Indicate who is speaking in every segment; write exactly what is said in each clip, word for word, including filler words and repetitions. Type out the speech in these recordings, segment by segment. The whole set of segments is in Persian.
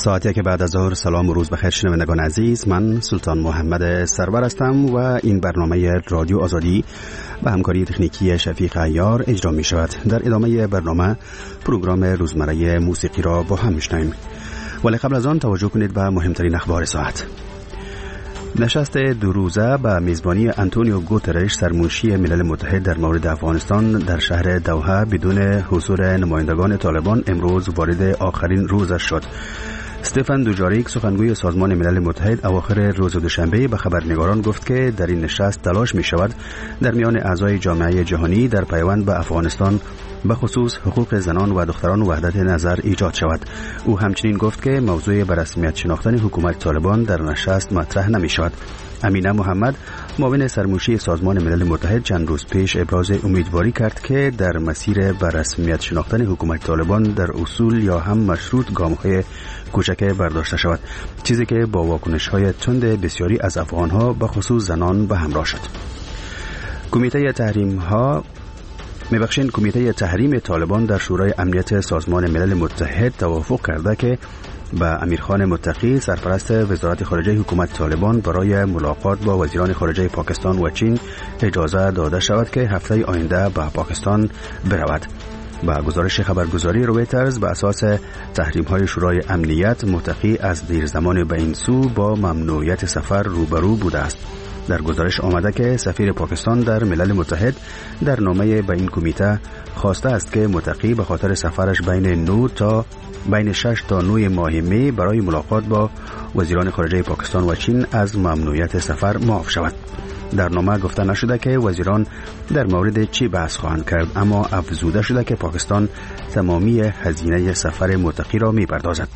Speaker 1: ساعتی که بعد از ظهر. سلام و روز بخیر شنوندگان عزیز، من سلطان محمد سرور هستم و این برنامه رادیو آزادی به همکاری تکنیکی شفیق عیار اجرا می شود. در ادامه برنامه پروگرام روزمره موسیقی را با هم میشنویم، ولی قبل از آن توجه کنید به مهمترین اخبار ساعت. نشست دو روزه به میزبانی آنتونیو گوترش سرمنشی ملل متحد در مورد افغانستان در شهر دوحه بدون حضور نمایندگان طالبان امروز وارد آخرین روزش شد. استفان دوجاریک سخنگوی سازمان ملل متحد اواخر روز دوشنبه به خبرنگاران گفت که در این نشست تلاش می شود در میان اعضای جامعه جهانی در پیوند به افغانستان به خصوص حقوق زنان و دختران وحدت نظر ایجاد شود. او همچنین گفت که موضوع به رسمیت شناختن حکومت طالبان در نشست مطرح نمی شود. امینه محمد معاون سرمنشی سازمان ملل متحد چند روز پیش ابراز امیدواری کرد که در مسیر به رسمیت شناختن حکومت طالبان در اصول یا هم مشروط گام‌های کوچک برداشته شود، چیزی که با واکنش‌های تند بسیاری از افغان‌ها به خصوص زنان به همراه شد. کمیته تحریم‌ها میبخشین کمیته تحریم طالبان در شورای امنیت سازمان ملل متحد توافق کرده که با امیرخان متقی سرپرست وزارت خارجه حکومت طالبان برای ملاقات با وزیران خارجه پاکستان و چین اجازه داده شود که هفته آینده به پاکستان برود. با گزارش خبرگزاری رویترز به اساس تحریم‌های شورای امنیت، متقی از دیر زمان به این سو با ممنوعیت سفر روبرو بوده است. در گزارش آمده که سفیر پاکستان در ملل متحد در نامه به این کمیته خواسته است که متقی به خاطر سفرش بین نو تا بین شش تا نه ماه می برای ملاقات با وزیران خارجه پاکستان و چین از ممنوعیت سفر معاف شود. در نامه گفته نشده که وزیران در مورد چی بحث خواهند کرد، اما افزوده شده که پاکستان تمامی هزینه سفر متقی را می‌پردازد.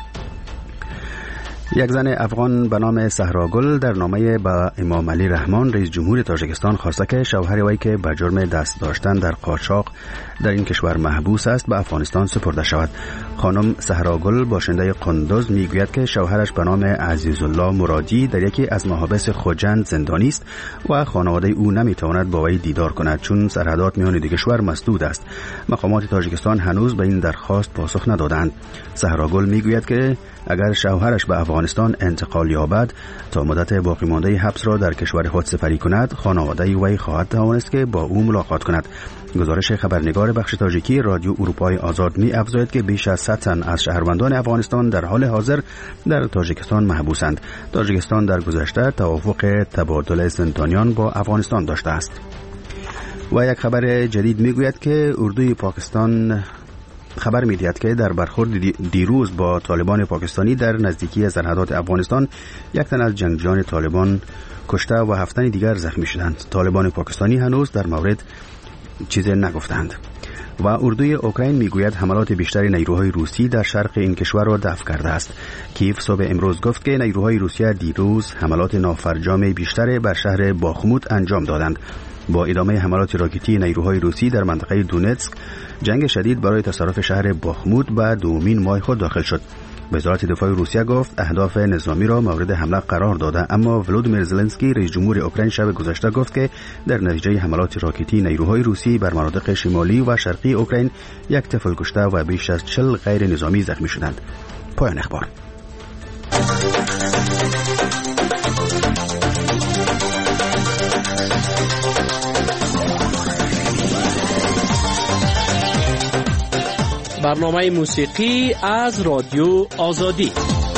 Speaker 1: یک زن افغان به نام صحراگل در نامه به امام علی رحمان رئیس جمهور تاجیکستان خواسته که شوهر وی که به جرم دست داشتن در قاچاق در این کشور محبوس است به افغانستان سپرده شود. خانم صحراگل باشنده قندوز میگوید که شوهرش به نام عزیزالله مرادی در یکی از محابس خوجند زندانی است و خانواده او نمیتواند با وی دیدار کند چون سرحدات میان دو کشور مسدود است. مقامات تاجیکستان هنوز به این درخواست پاسخ ندادند. صحراگل میگوید که اگر شوهرش به افغانستان انتقال یابد تا مدت باقی مانده حبس را در کشور خود سپری کند، خانواده وی خواهد توانست که با او ملاقات کند. گزارش خبرنگار بخش تاجیکی رادیو اروپای آزاد می افزاید که بیش از صد تن از شهروندان افغانستان در حال حاضر در تاجیکستان محبوسند. تاجیکستان در گذشته توافق تبادل زندانیان با افغانستان داشته است. و یک خبر جدید میگوید که اردوی پاکستان خبر می‌دهد که در برخورد دیروز با طالبان پاکستانی در نزدیکی سرحدات افغانستان یک تن از جنگجویان طالبان کشته و هفت تن دیگر زخمی شدند. طالبان پاکستانی هنوز در مورد چیزی نگفتند. و اردوی اوکراین میگوید حملات بیشتر نیروهای روسی در شرق این کشور را دفع کرده است. کیف صبح امروز گفت که نیروهای روسیه دیروز حملات نافرجام بیشتر بر شهر باخموت انجام دادند. با ادامه حملات راکتی نیروهای روسی در منطقه دونتسک، جنگ شدید برای تصرف شهر باخموت به دومین ماه خود داخل شد. وزارت دفاع روسیه گفت اهداف نظامی را مورد حمله قرار داده، اما ولودیمیر زلنسکی رئیس جمهور اوکراین شب گذشته گفت که در نتیجه حملات راکتی نیروهای روسی بر مناطق شمالی و شرقی اوکراین یک طفل کشته و بیش از چهل غیر نظامی زخمی شدند. پایان اخبار.
Speaker 2: برنامه موسیقی از رادیو آزادی.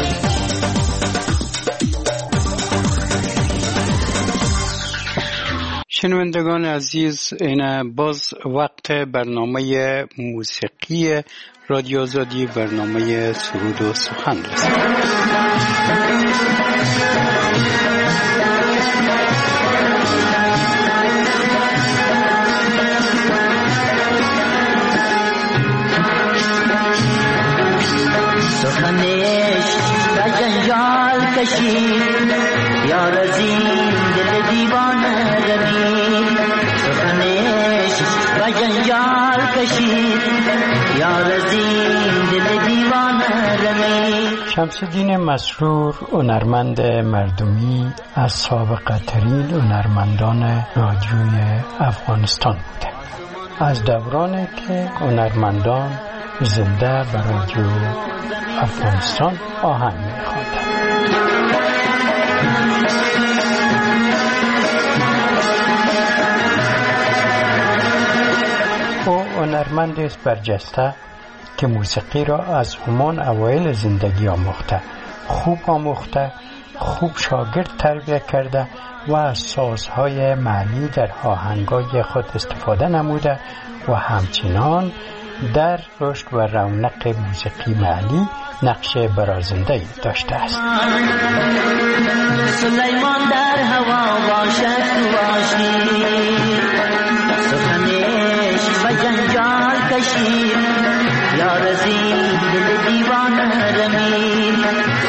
Speaker 3: شنوندگان عزیز، این باز وقت برنامه موسیقی رادیو آزادی، برنامه سرود و سخن است.
Speaker 4: سخنش به جنجال کشید یار از این دل دیوانه رمید. سخنش به جنجال کشید یار از این دل دیوانه رمید.
Speaker 3: شمس‌الدین مسرور هنرمند مردمی از سابقه ترین هنرمندان رادیوی افغانستان بوده. از دورانی که هنرمندان زنده بر رادیو افغانستان آهنگ می‌خواندند. او هنرمندی است برجسته که موسیقی را از همان اوایل زندگی آموخته، خوب آموخته، خوب شاگرد تربیت کرده و از سازهای محلی در آهنگای خود استفاده نموده و همچنان در رشد و رونق موسیقی محلی نقش برازنده‌ای داشته است.
Speaker 4: سلیمان در هوا باشد تو باشی، سخنش و جنجال کشید، یار زین دل دیوانه رمید.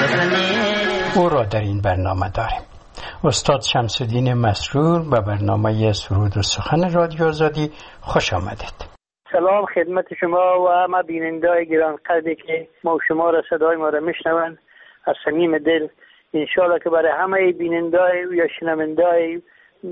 Speaker 3: او را در این برنامه داریم. استاد شمس‌الدین مسرور به برنامه سرود و سخن رادیو آزادی خوش آمدید.
Speaker 5: سلام خدمت شما و همه بینندگان گرانقدری که ما و شما را صدای ما را میشنوند. از صمیم دل انشالله که برای همه بینندگان یا شنوندگان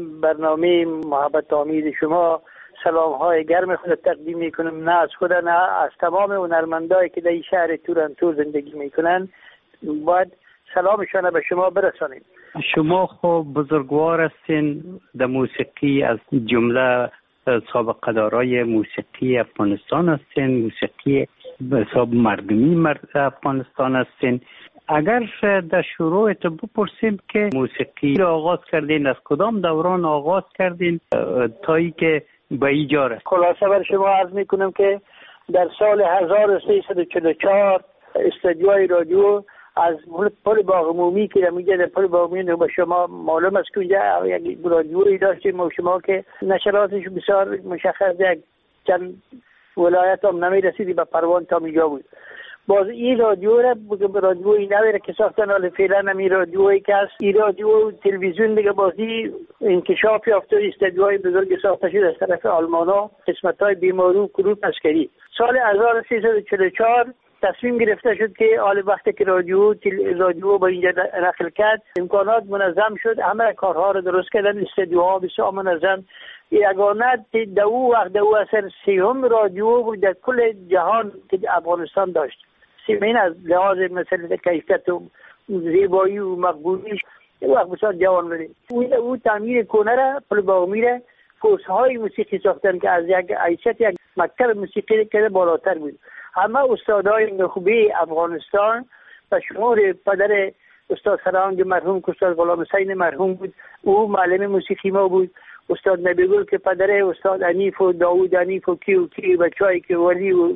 Speaker 5: برنامه محبت آمیز شما سلام های گرم خود تقدیم میکنم، نه از خود نه از تمام هنرمندایی که در این شهر تورنتو زندگی میکنن. باید سلامشان به شما برسانیم.
Speaker 3: شما خوب بزرگوار هستین در موسیقی، از جمله سابقه دارای موسیقی افغانستان هستین، موسیقی به حساب مردمی مرد افغانستان هستین. اگر در شروعت بپرسیم که موسیقی را آغاز کردین، از کدام دوران آغاز کردین تا ای که به اینجا رسید؟
Speaker 5: خلاصه بر شما عرض میکنم که در سال هزار و سیصد و چهل و چهار استودیوی رادیو از پل باغ عمومی که میگه پل باغ عمومی به شما معلوم است که اونجا یک رادیویی داشتیم و شما که نشراتش بسیار مشخص یک چند ولایت هم نمیرسیدی به پروان تا میجا بود. باز این رادیو را رادیویی نویره که ساختن، حالا فعلا نمی رادیویی که هست این رادیو تلویزیون دیگه بازی انکشاف یافته، استودیوهای بزرگ ساخته شد از طرف آلمانا، قسمت‌های بیمارو کروپ عسکری. سال هزار و سیصد و چهل و چهار تصمیم گرفته شد که حال وقتی که رادیو رادیو با اینجا نقل کرد امکانات منظم شد، همه کارها رو درست کردن، استودیوها بسیار منظم. یگانه دو وقت دو اثر سیهم رادیو بود در کل جهان که افغانستان داشت. سیمین از لحاظ مثل کیفیت و زیبایی و مقبولیش وقت بسیار جوان بودیم. او او تعمیر کنه را پل باغ میره کورس‌های موسیقی ساختن که از یک حیثیت یک مکتب موسیقی که بالاتر بود. همه استادای نخبه افغانستان و شمار پدر استاد سرهنگ مرحوم که استاد غلام حسین مرحوم بود، او معلم موسیقی ما بود. استاد نبیگل که پدر استاد انیف و داوود انیف و کی و کی بچه‌ای که ولی و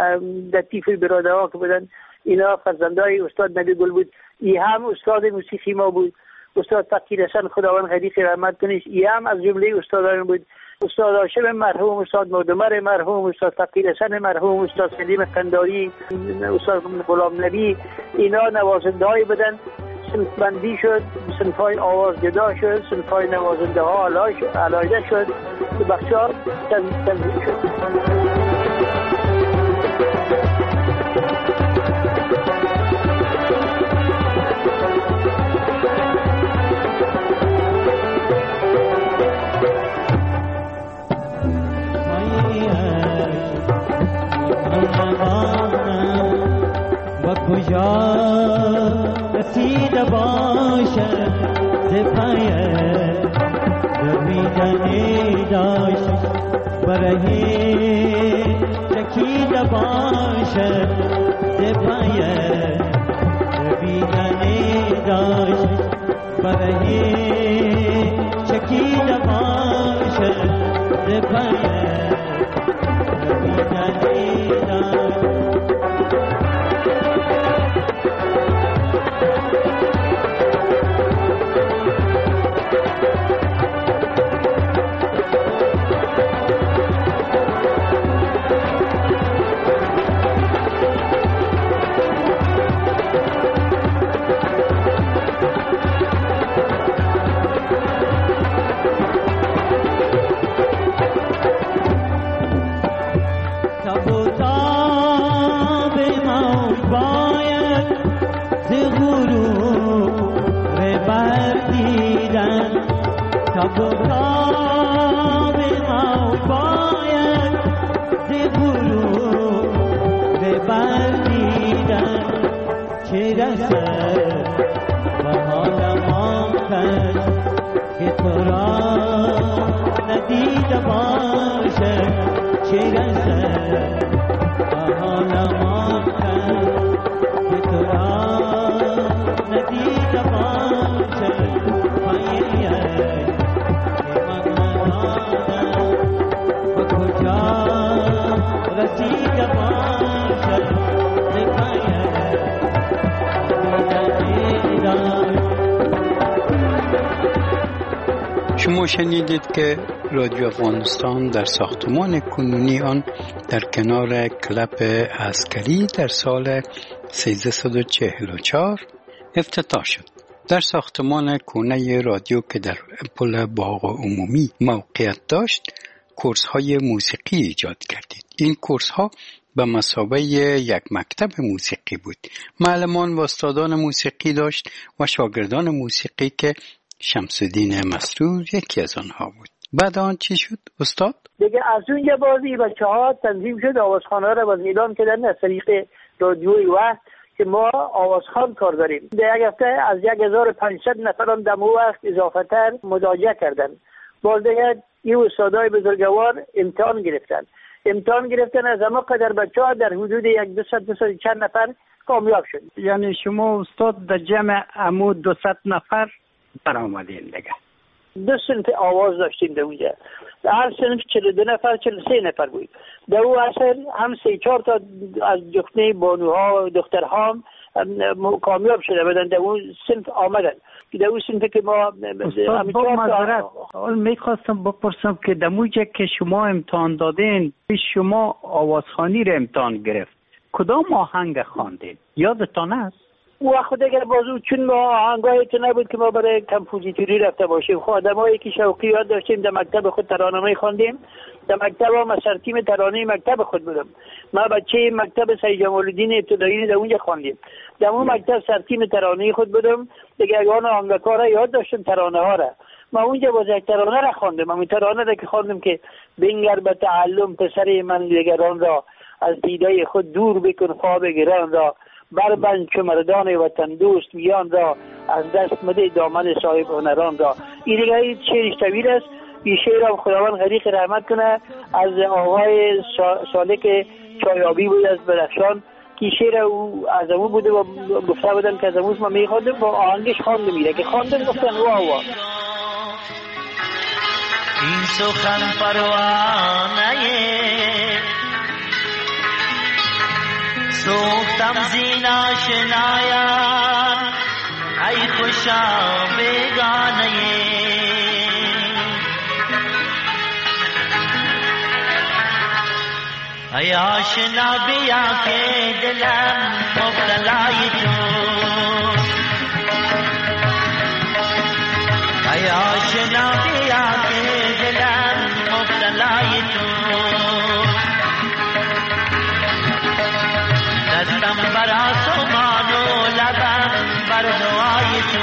Speaker 5: لطیف برادرها که بودن، اینا فرزندای استاد نبیگل بود. این هم استاد موسیقی ما بود. استاد فقیر حسن خداوند غریق رحمت کنه، این هم از جمله استادان بود. استاد هاشم مرحوم، استاد مودمر مرحوم، استاد فقیر حسن مرحوم، استاد سلیم قنداری، استاد غلام نبی، اینا نوازنده های بدن. صنف بندی شد، صنف های آواز جدا شد، صنف های نوازنده ها علایده شد، بخشار تنظیم شد.
Speaker 6: کجا رسید باشد زفایه دویدنی داشت برهی چکید باشد زفایه دویدنی داشت برهی چکید باشد زفایه دویدنی داشت. باید ز غروب به بردیدن چه رسد به حال ما کس که تو را ندیده باشد چه رسد به حال ما کس که تو را ندیده باشد پایه رسید باشد
Speaker 7: شما شنیدید که رادیو افغانستان در ساختمان کنونی آن در کنار کلب عسکری در سال سیزده و چهل و چهار افتتاح شد. در ساختمان کونه رادیو که در پل باغ عمومی موقعیت داشت کورس های موسیقی ایجاد کردید. این کورس ها به مثابه یک مکتب موسیقی بود. معلمان و استادان موسیقی داشت و شاگردان موسیقی که شمس الدین مسرور یکی از آنها بود. بعد آن چی شد استاد؟
Speaker 5: دیگه از اونجا بازی بچه ها تنظیم شد، آوازخانه ها را باز اعلام کردن از طریق رادیوی وقت که ما آوازخوان کار داریم. در یک هفته از یک هزار و پانصد نفران در وقت اضافه تر مراجعه کردن. باز دیگه این استادای بزرگوار امتحان گرفتن امتحان گرفتن از اما قدر بچه ها در حدود یک دوصد دوصد چند نفر کامیاب شد.
Speaker 3: یعنی شما استاد در جمع امو دوصد نفر برآمدین دیگه.
Speaker 5: دو صنف آواز داشتیم در اونجا. در هر صنف چهل و دو نفر چهل و سه نفر بود. در اون اثر هم سه چهار تا از جفنه بانوها و دخترها کامیاب شده بودن، در اون صنف آمدن. در اون صنف که ما
Speaker 3: استاد با معذرت میخواستم بپرسم که در موجه که شما امتحان دادین شما آوازخوانی رو امتحان گرفت، کدام آهنگ خواندین یادتان است؟
Speaker 5: و خود اگر بازو چون ما آهنگاهی تو نبود که ما برای کمپوزیتوری رفته باشیم. خود آدمایی که شوقی یاد داشتیم در مکتب خود ترانه‌ای خواندیم. در مکتب ما سرتیم ترانه مکتب خود بودم. ما بچه مکتب سید جمال الدین ابتدایی در اونجا خواندیم. در اون مکتب سرتیم ترانه خود بودم. دیگه اگه آهنگکارا یاد داشتم ترانه ها را. ما اونجا باز یک ترانه را خواندم. همین ترانه را که خواندم که بنگر به تعلم پسر من دیگران را از دیده خود دور بکن خواب گران را بربند چو مردان وطن دوست میان را از دست مده دامن صاحب هنران را. این دیگه شعر طویل است. این شعر هم خداوند غریق رحمت کنه از آقای سالک چایابی بود از بدخشان که شعر او از امو بوده و گفته بودن که از اموز ما میخواندم با آهنگش خواندم میره که خواندم گفتن واه واه.
Speaker 4: این سخن پروانه سوختم زینا شنایان ای خوشا بیگانه ای آشنا بیا که دلم مبتلای تو ای آشنا بیا که دلم مبتلای تو دستم بر آسمان و لبم بر دعای تو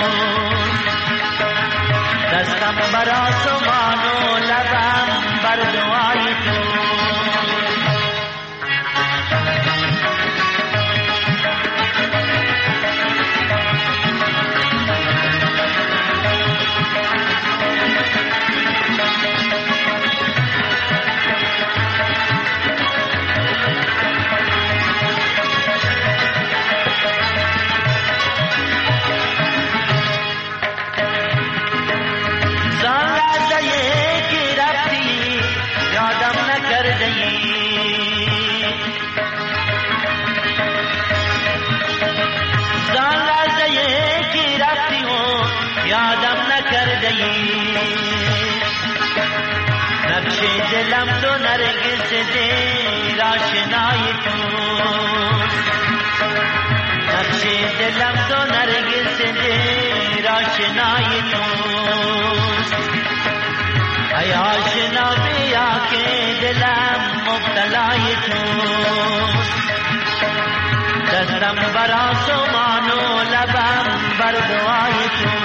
Speaker 4: دستم بر آسمان و لبم بر دعای تو نقش دلم تو نرگس دیر آشنای تو نقش دلم تو نرگس دیر آشنای تو ای آشنا بیا که دلم مبتلای تو دستم بر آسمان و لبم بر دعای تو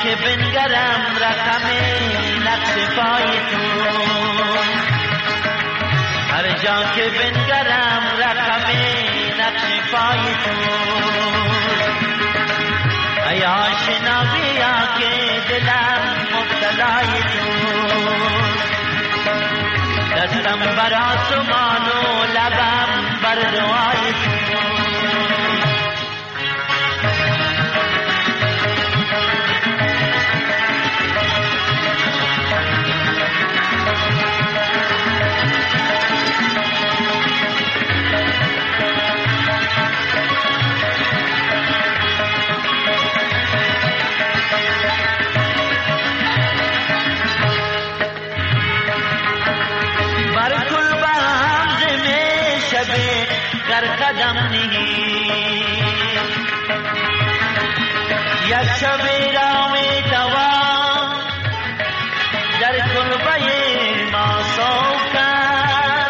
Speaker 4: که بنگرم رقم نقش پای تو، هر جا که بنگرم رقم نقش پای تو، ای آشنا بیا که دلم مبتلای تو، دستم بر آسمان و لبم بر دعای تو. در قدم نهی یک شب رام دوام در کلبه ما سوکن،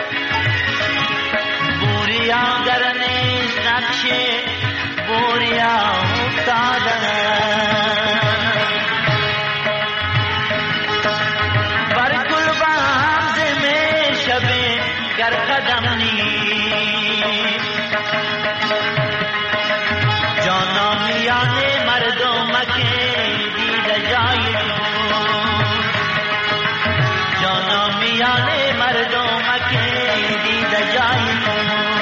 Speaker 4: بوریا در نیز نقش بوریا افتادن، بر کلبه همزم شب در قدم نهی جانامیان مردم که دیده جای تو، جانامیان مردم که دیده جای تو،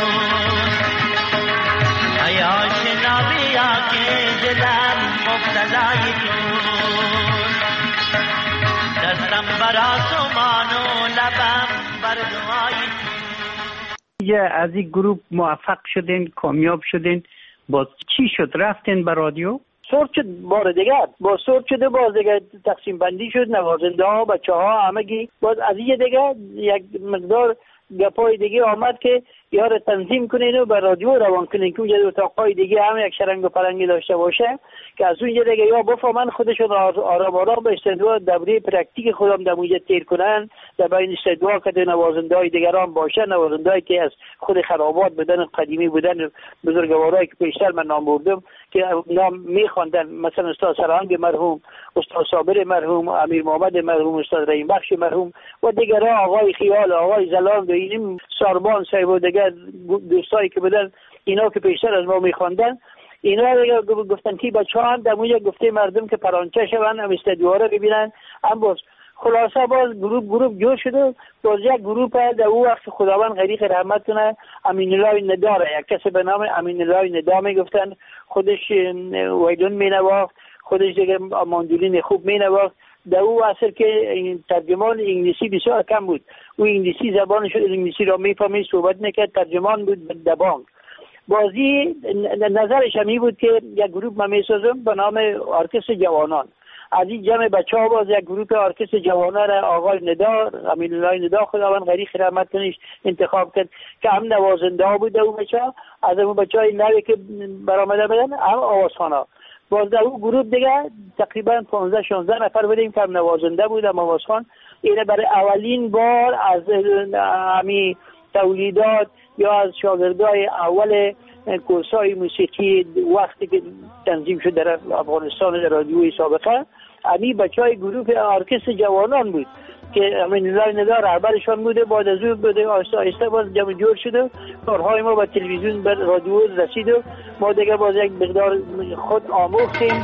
Speaker 4: ای آشنا بیا که دلم مبتلای تو، دستم بر آسمان و لبم بر دعای تو.
Speaker 5: از این گروه موفق شدین، کامیاب شدین، باز چی شد؟ رفتین به رادیو؟ سورت شد بار دیگر، باز سورت شده، باز دیگر تقسیم بندی شد، نوازنده ها، بچه ها، همگی. باز از این دیگر یک مقدار گپای دیگه آمد که یار تنظیم کنین و به رادیو روان کنین که اونجا اتاقای دیگه هم یک شرنگ و پرنگی داشته باشه که از اونجا دیگه یا بفهمن خودشون آرام آرام به استدوا دوره پرکتیک خودم در اونجا تیر کنن، در بین استدوا که نوازنده های دیگران باشه، نوازنده هایی که از خود خرابات بودن، قدیمی بودن، بزرگوارایی که پیشتر من نام بردم که نام میخواندن، مثلا استاد سرهنگ مرحوم، استاد صابر مرحوم، امیر محمد مرحوم، استاد رحیم بخش مرحوم و دیگران، آقای خیال، آقای زلاند و این ساربان صاحب و دیگر دوستایی که بودن، اینا که پیشتر از ما میخواندن، اینا دیگه گفتن که بچه‌ها هم در اونجا گفته مردم که پرانچه شون، هم استدیوها رو ببینن، هم باز خلاصه باز گروپ گروپ جور شده. باز یک گروپ در اون وقت خداوند غریق رحمت کنه، امین الله نداره، یک کسی به نام امین الله ندا میگفتن، خودش ویدون مینواخت، خودش دیگه ماندولین خوب مینواخت. در اون اصل که ترجمان انگلیسی بسیار کم بود، او انگلیسی زبانش انگلیسی را میفهمید، صحبت میکرد، ترجمان بود در بانک. بازی نظرش همی بود که یک گروپ من میسازم به نام ارکستر جوانان. از این جمع بچه ها باز یک گروپ ارکستر جوانان را آقای ندا، امین الله ندا خداوند غریق رحمت کنه انتخاب کرد که هم نوازنده ها بود. اون بچه ها از اون بچه های نوی که برآمده بودن هم آوازخوان ها. باز در اون گروپ دیگه تقریبا پانزده شانزده نفر بودیم که هم نوازنده بود، هم آوازخوان. اینه برای اولین بار از همی تولیدات یا از شاگردای اول کورسای موسیقی وقتی که تنظیم شد در افغانستان در رادیوی سابقه، همی بچه های گروه ارکستر جوانان بود که امین الله ندا رهبرشان بوده. بعد از اون بوده آهسته آهسته باز جمع جور شده، کارهای ما با تلویزیون بر رادیو رسید و ما دیگه باز یک مقدار خود آموختیم.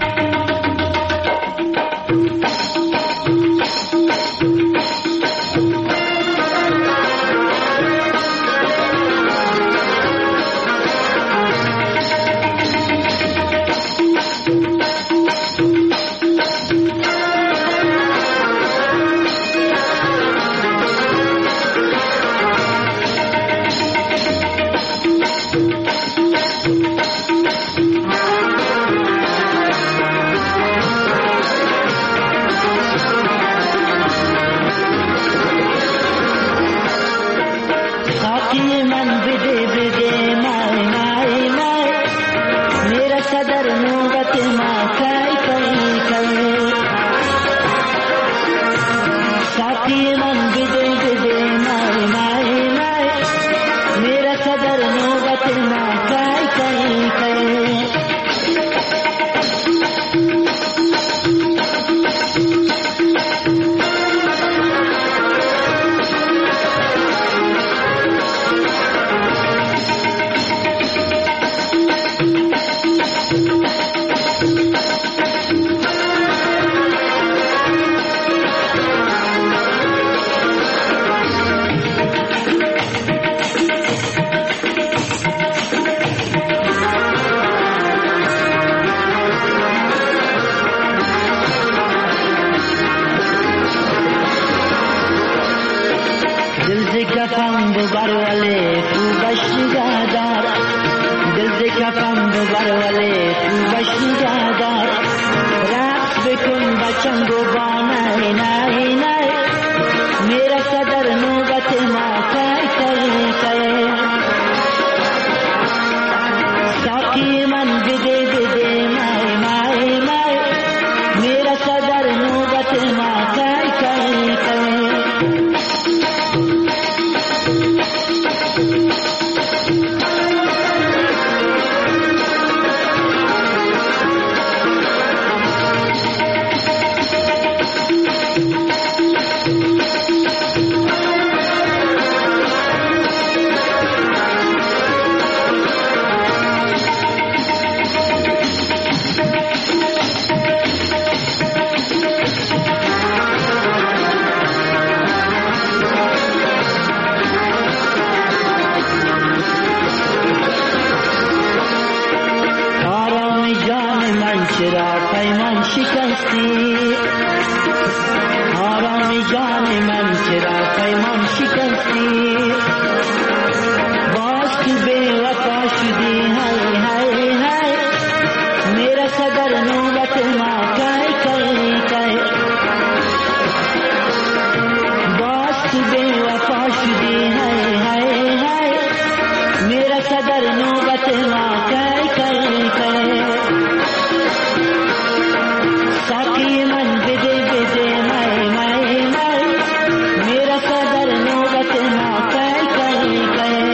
Speaker 4: दिल से कफम दुबर वाले तू बश निगाहदार दिल से कफम दुबर वाले तू बश निगाहदार रक्स बिकुन बचंगो बानाई नाई नाई मेरा सदर नौबत मा काय करे करे साकी मन बिदे बिदे माई माई माई मेरा सदर नौबत मा काय करे करे चरा पैमान शिकस्ती आराम जान मन चरा पैमान शिकस्ती बास बेवफा शुदी हाय हाय हाय मेरा सदर नौबत माँ काय करे काय बास बेवफा शुदी हाय हाय हाय मेरा सदर नौबत माँ काय करे काय साकी मन बिदे बिदे माए माए माए मेरा सदर नौबत ना काय करे करे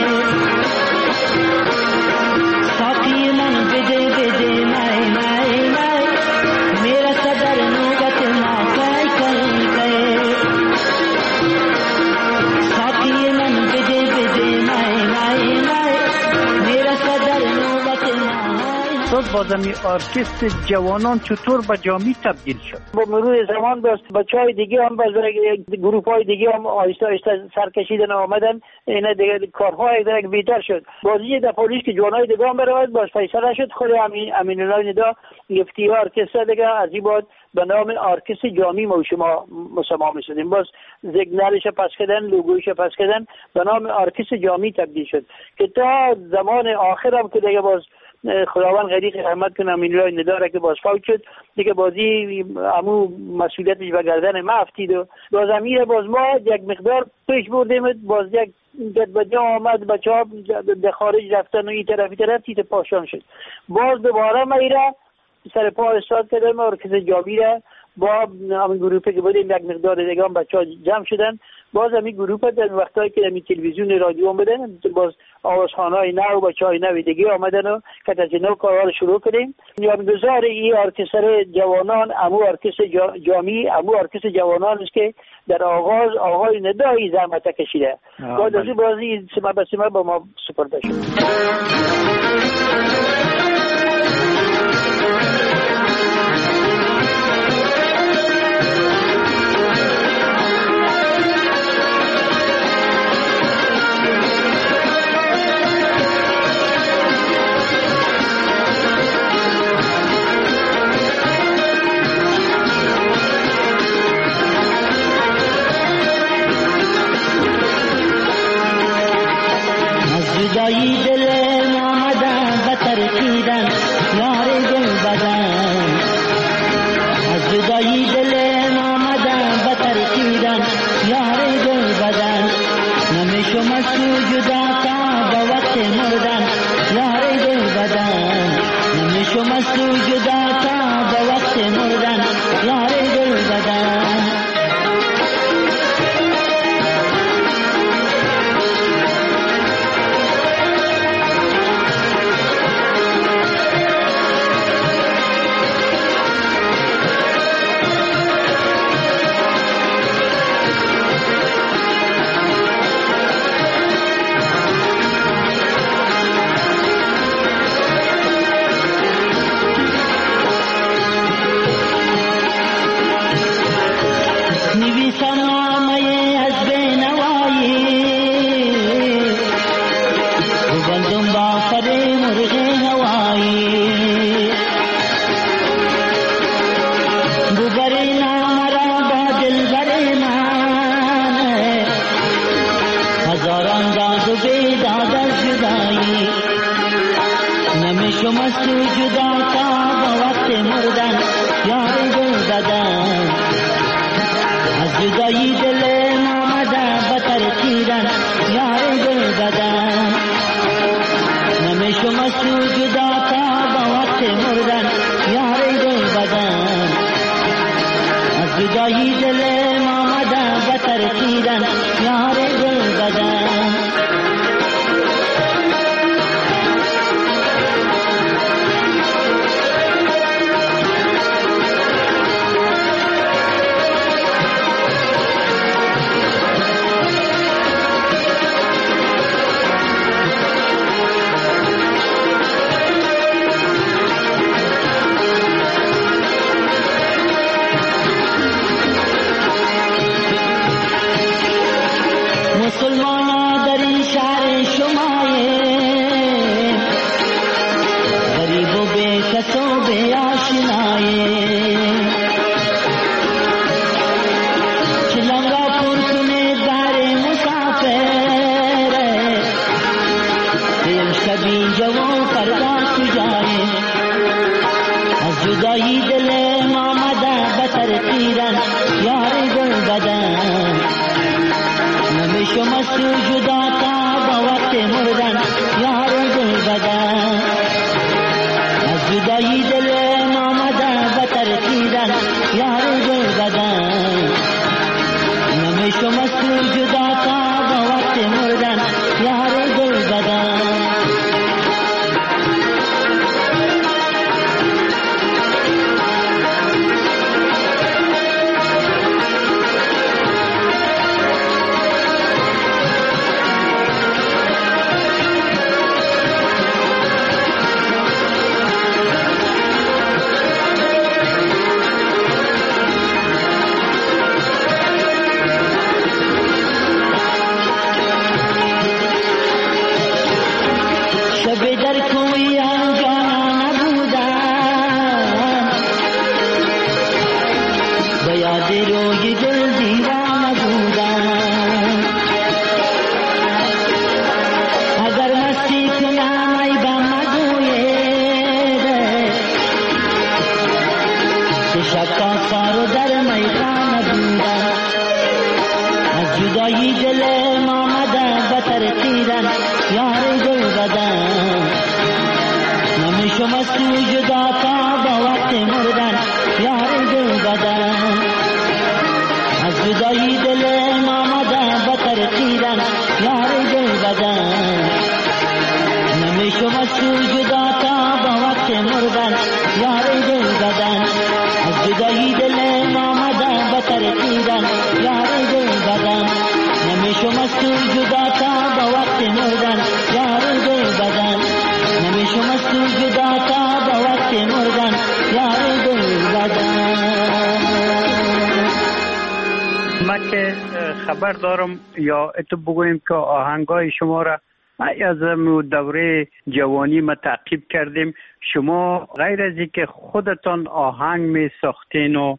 Speaker 4: साकी मन बिदे बिदे माए माए माए मेरा सदर नौबत ना काय करे करे साकी मन बिदे बिदे माए माए माए मेरा सदर नौबत ना
Speaker 5: بازمی ارکستر جوانان چطور به جامی تبدیل شد؟ با مرور زمان بچه های دیگه هم باز گروه های دیگه هم آهسته آهسته سرکشیدن آمدن اینا دیگه کارهای دیگه بیتر شد. بازی در پولیس که جوانای دیگه هم برود باز فیصله شد خود امین امین الله ندا گفتی ارکستر دیگه از این بعد به نام ارکستر جامی ما شما مسما می‌شدیم. باز سیگنالش پس کردن لوگویش پس کردن به نام ارکستر جامی تبدیل شد که تا زمان آخر هم که دیگه باز خداوند غریق رحمت کنه امین الله نداره که باز فوت شد دیگه بازی عمو مسئولیتش به گردن ما افتید و باز امیر باز ما یک مقدار پیش بردیم باز یک جدبجه آمد بچه ها به خارج رفتن و این طرفی طرف تیت پاشان شد باز دوباره میره سر پا استاد کردم ارکستر جامی را با همین گروپی که بودیم یک مقدار دیگه هم بچه ها جمع شدن باز همین گروپ در وقتایی که همین تلویزیون رادیو آمدن باز آوازخانه های نو و بچه های نو دیگه آمدن و که از نو کارها رو شروع کردیم یادگذار این ارکستر جوانان امو ارکستر جا جامی امو ارکستر جوانان است که در آغاز آقای ندایی زحمت کشیده بعد از این بازی سمه به سمه با ما سپرده شد.
Speaker 4: جدایی دل آمدن بتر کیدن یار دل بدن از جدایی دل آمدن بتر کیدن یار دل بدن نمیشو مسو جدا تا با وقت مردن یار دل بدن نمیشو مسو جدا تا با وقت مردن یار دل بدن شما تو جدا تا با وقت مردن یار دل زدن از جدایی دل آمده بتر تیرن یار دل زدن نمی شما تو جدا تا با وقت مردن یار دل زدن از جدایی دل آمده بتر تیرن یار دل زدن مسلمانا در این شهر شمایه غریب و بے کس و بے آشنایه چلنگا پر کنه در مسافر دل شبی جو فردا کجایه از جدایی دل آمده بتر تیرن یار دل بدن نمی شما تو جدا تا با وقت مردن یار دل بدن از جدایی دل آمده بتر تیرن یار دل بدن نمی شما تو جدا تا با وقت مردن یار دل بدن
Speaker 5: خبر دارم یا اتو بگویم که آهنگای شما را از دوره جوانی ما تعقیب کردیم. شما غیر از اینکه خودتان آهنگ می ساختین و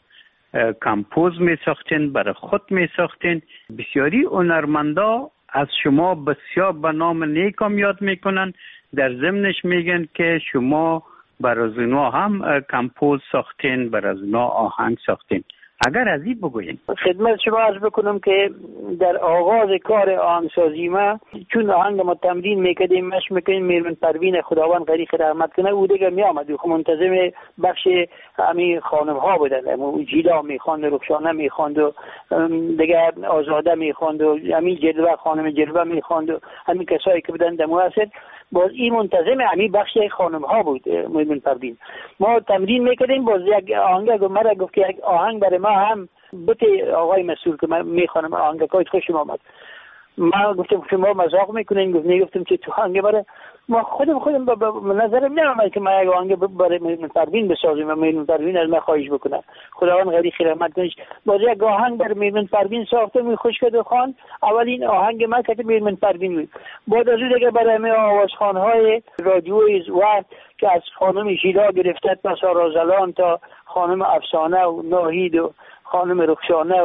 Speaker 5: کمپوز می ساختین، برای خود می ساختین، بسیاری هنرمندا از شما بسیار به نام نیکم یاد میکنن، در ضمنش میگن که شما برای اونا هم کمپوز ساختین، برای اونا آهنگ ساختین. اگر از این بگوین. خدمت شما عرض بکنم که در آغاز کار آهنگسازی ما چون آهنگ ما تمرین میکردیم مش میکنیم میرمن پروین خداوند غریق رحمت کنه او دیگه میامد و منتظم بخش همین خانم ها بودن، جیلا میخواند، رخشانه میخواند و دیگه آزاده میخواند و همین جلوه خانم جلوه میخواند و همین کسایی که بودن در موثر باز این منتظم همین بخش خانم ها بود. میرمن پروین ما تمرین میکردیم، باز یک آهنگ مرا گفت که یک آهنگ برای ما هم بته آقای مسئول که من میخوانم آهنگ کاید خوشم آمد. من گفتم شما مذاق میکنین؟ گفت نه. گفتم که تو آهنگ برای ما خودم خودم با, با نظرم نمیاد که من یک آهنگ برای میرمن پروین بسازم و میرمن پروین از من خواهش بکنه. خداوند غریق رحمت کنه. باز یک آهنگ برای میرمن پروین ساختم و خوش کرد خوان. اولین آهنگ من که میرمن پروین بود. بعد از اون دیگه برای می آوازخوان‌های رادیوی و که از خانم ژیلا گرفته تا سارا زلان تا خانم افسانه و ناهید و خانم رخشانه و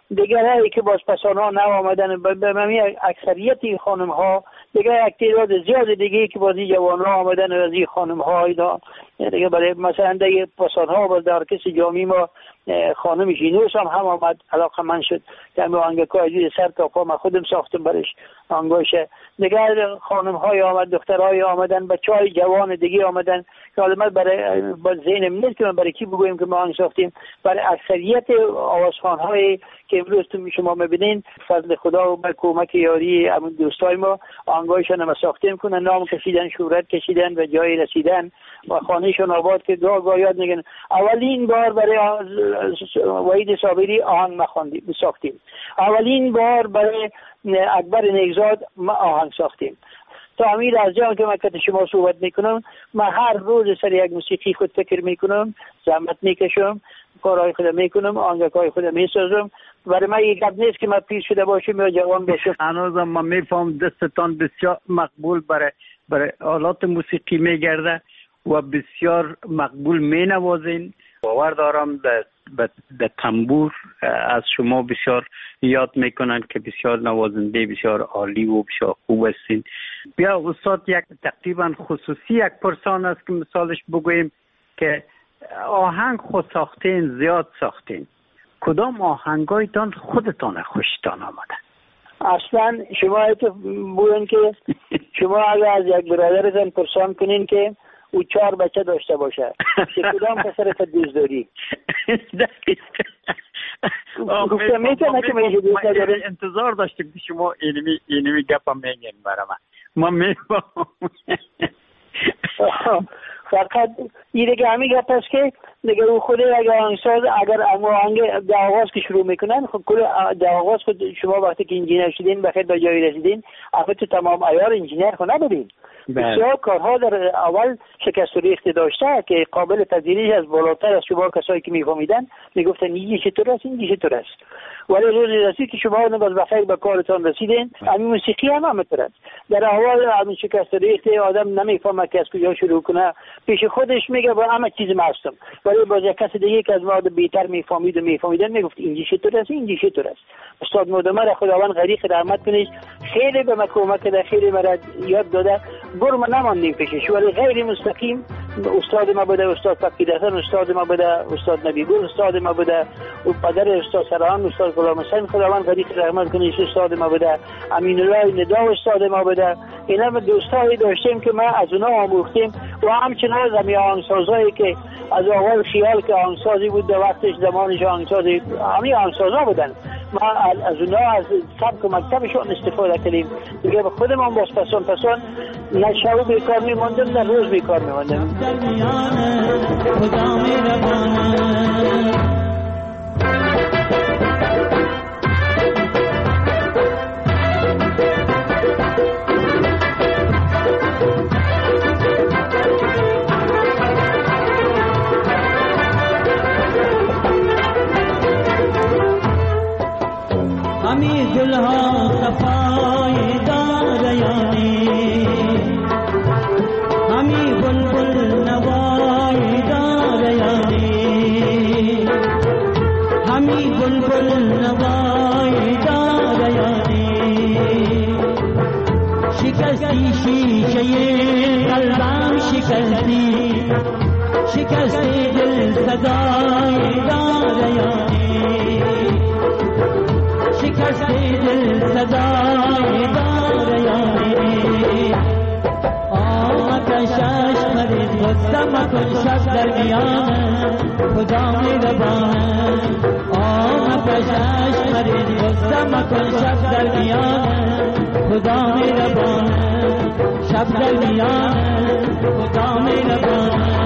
Speaker 5: دیگرهایی که باز پسان ها نو آمدن به ممی اکثریت خانم ها دیگه یک تعداد زیاد دیگه که بازی جوان ها آمدن از این خانم ها اینا دیگه برای مثلا دیگه پسان ها باز در کسی جامعی ما خانم جینوس هم هم آمد علاقه من شد که همه آنگاه سر تا پا من خودم ساختم برش آنگاهشه دیگه خانم های آمد دختر های آمدن بچه های جوان دیگه آمدن که حالا من برای با ذهنم نیست که من برای کی بگویم که ما آنگ ساختیم برای اکثریت آوازخوان های که امروز شما میبینین فضل خدا و به کمک یاری همون دوستای ما آنگاهشان هم ساختیم کنن نام کشیدن شهرت کشیدن و جای رسیدن و خانهشون آباد که گاه گاه یاد میگن اولین بار برای وحید صابری آهنگ مخواندیم ساختیم اولین بار برای اکبر نیکزاد ما آهنگ ساختیم تا امیر از جان که من که شما صحبت میکنم من هر روز سر یک موسیقی خود فکر میکنم زحمت میکشم کارهای خودم میکنم آهنگای خودم میسازم برای من یک گپ نیست که من پیر شده باشم یا جوان باشم
Speaker 8: هنوزم من میفهم دستتان بسیار مقبول برای برای آلات موسیقی میگرده و بسیار مقبول مینوازین باور دارم در در تنبور از شما بسیار یاد میکنن که بسیار نوازنده بسیار عالی و بسیار خوب هستین. بیا استاد یک تقریبا خصوصی یک پرسان است که مثالش بگوییم که آهنگ خود ساختین زیاد ساختین کدام آهنگایتان خودتان خوشتان آمده؟
Speaker 5: اصلا شما تو بگوین که شما اگر از یک برادرتان پرسان کنین که او چهار بچه داشته باشه که کدام پسرت دوست داری؟ گفتم میتونه که من دوست دارم
Speaker 8: انتظار داشتم که شما اینمی اینمی گپا میگین برای من ما میفهم
Speaker 5: فقط این دیگه همین گپ است که دیگه او خود اگر آهنگساز اگر آهنگ در آغاز که شروع میکنن خب کل در آغاز خود شما وقتی که انجینر شدین بخیر به جایی رسیدین اما تو تمام عیار انجینر خود نبودین بسیار کارها در اول شکست و ریخت داشته که قابل پذیریش از بالاتر از شما کسایی که میفهمیدن میگفتن این چطور است این چطور است ولی روزی رسید که شما باز بخیر به کارتان رسیدین همین موسیقی هم همینطور در اول همین شکست و ریخت آدم نمیفهمه که از کجا شروع کنه پیش خودش میگه با همه چیز مستم ولی باز یک کس دیگه که از ما بیشتر میفهمید و میفهمیدن میگفت این چطور است این چطور است استاد مدمر خداوند غریق رحمت کنه خیلی به من کمک کرده خیلی مرا یاد داده برو ما نماندیم پیشش ولی غیر مستقیم استاد ما بوده استاد فقیدحسن استاد ما بوده استاد نبیگل استاد ما بوده و پدر استاد سران استاد غلام حسین خداوند غریق رحمت کنه استاد ما بوده امین الله ندا استاد ما بوده اینا ما دوستایی داشتیم که ما از اونها آموختیم و همچنان زمین آهنگسازایی که از اول خیال که آهنگسازی بود در وقتش زمانش آهنگسازی همین آهنگسازا بودن ما از اونها از سبک و مکتبشون استفاده کردیم دیگه به خودمون باز پسان پسان نه شب بیکار میماندم نه روز بیکار میماندم خدا میربانه
Speaker 6: همی گلها صفای داریانی همی بلبل نوای داریانی همی بلبل نوای داریانی شکستی شیشه قلبم شکستی شکستی دل صدای داریانی شکستی دل صدای داریانی آمد شش مرید غصه مکن شب در میانه خدا میربانه آمد شش مرید غصه مکن شب در میانه خدا میربانه شب در میانه خدا میربانه.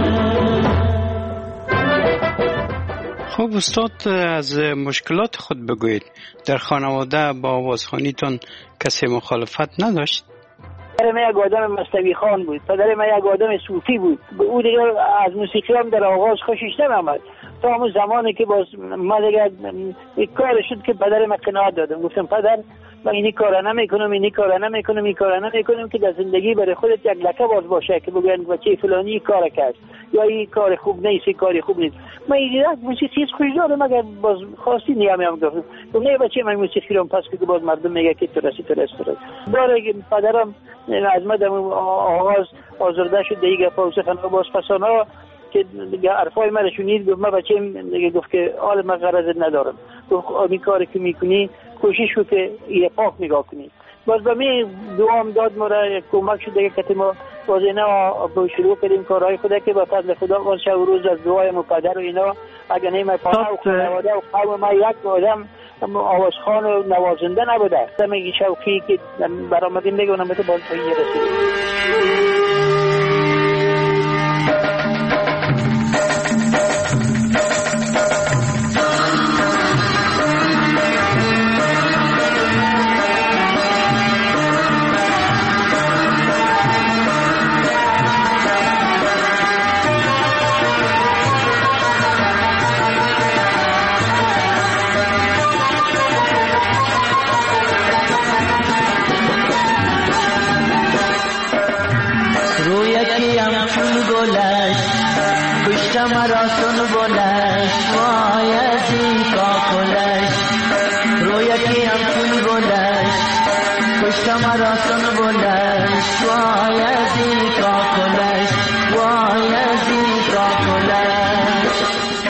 Speaker 7: خب استاد از مشکلات خود بگویید در خانواده با آوازخوانیتون کسی مخالفت نداشت؟
Speaker 5: پدر من یک آدم مستوی خان بود پدر من یک آدم صوفی بود او دیگه از موسیقی هم در آغاز خوشش نمی‌آمد تا همون زمانی که باز من دیگه کار شد که پدر من قناعت دادم، گفتم پدر من اینی کار نمیکنم اینی کار نمیکنم این کار نمیکنم که در زندگی برای خودت یک لکه باز باشه که بگن بچه فلانی کار کرد یا این کار خوب نیست این کاری خوب نیست. من یک موسیقی خوش دارم اگر باز خواستی نیام هم گفتم نه بچه من موسیقی رو پس که باز مردم میگه که تو رسی تو رسی تو رسی داره. پدرم از مدام آغاز آزرده شد دیگه پاوسه خانه باز پسانا که عرفای من شنید گفت من بچه گفت که آل من غرض ندارم، گفت این کاری که میکنی کوشش رو که یه پاک نگاه کنی. باز به می دوام داد مرا کمک شد دیگه که ما باز اینا با شروع کردیم کارهای خدا که با فضل خدا باز شب و روز از دعای مقدر و اینا اگر نه ما پاها و خانواده و قوم ما یک آدم آوازخوان و نوازنده نبوده دمی شوقی که برآمدیم دیگه اونم بده باز پایین رسید.
Speaker 6: مرا سن بلش وای ازی کا کلش رویتی هم سن بلش کشت مرا سن بلش وای ازی کا کلش وای ازی کا کلش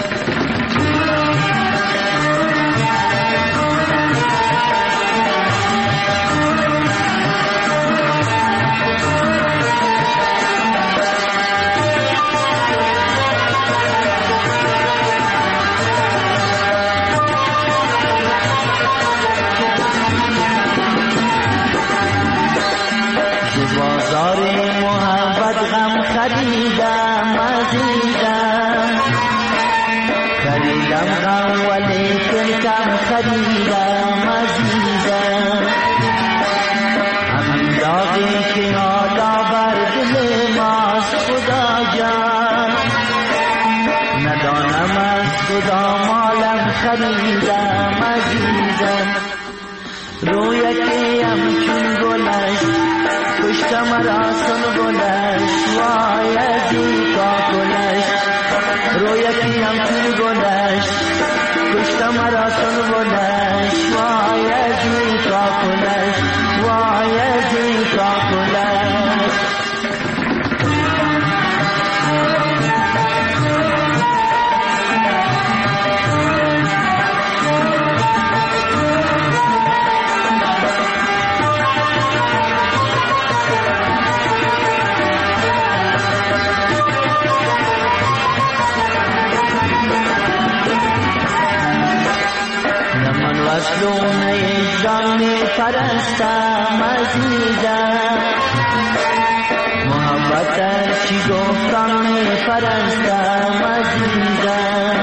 Speaker 6: خریدم عزیزم خریدم غم ولیکن کم خریدم عزیزم همین داغی که حالا بر دل ماست خدا جان ندانم از خدا مالم خریدم عزیزم رویتی همچون گلش کشت مرا سن گلش وای ازی کا گلش رویتی همچون گلش کشت مرا سن گلش وای ازی کا گلش وای ازی کا گلش وصلونه جان پرستم عزیزم محبت چی گفتم پرستم عزیزم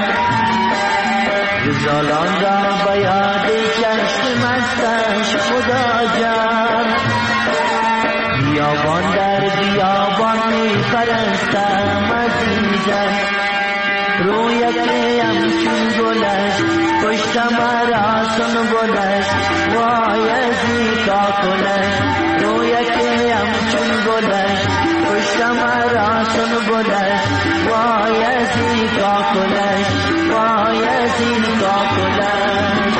Speaker 6: رزالان را به یاد چشم مستش خدا جان بیابان در بیابان پرستم عزیزم رویتی همچون گلش کشت مرا سن گلش وای ازی کا کلش رویتی همچون گلش کشت مرا سن گلش وای ازی کا کلش وای ازی کا کلش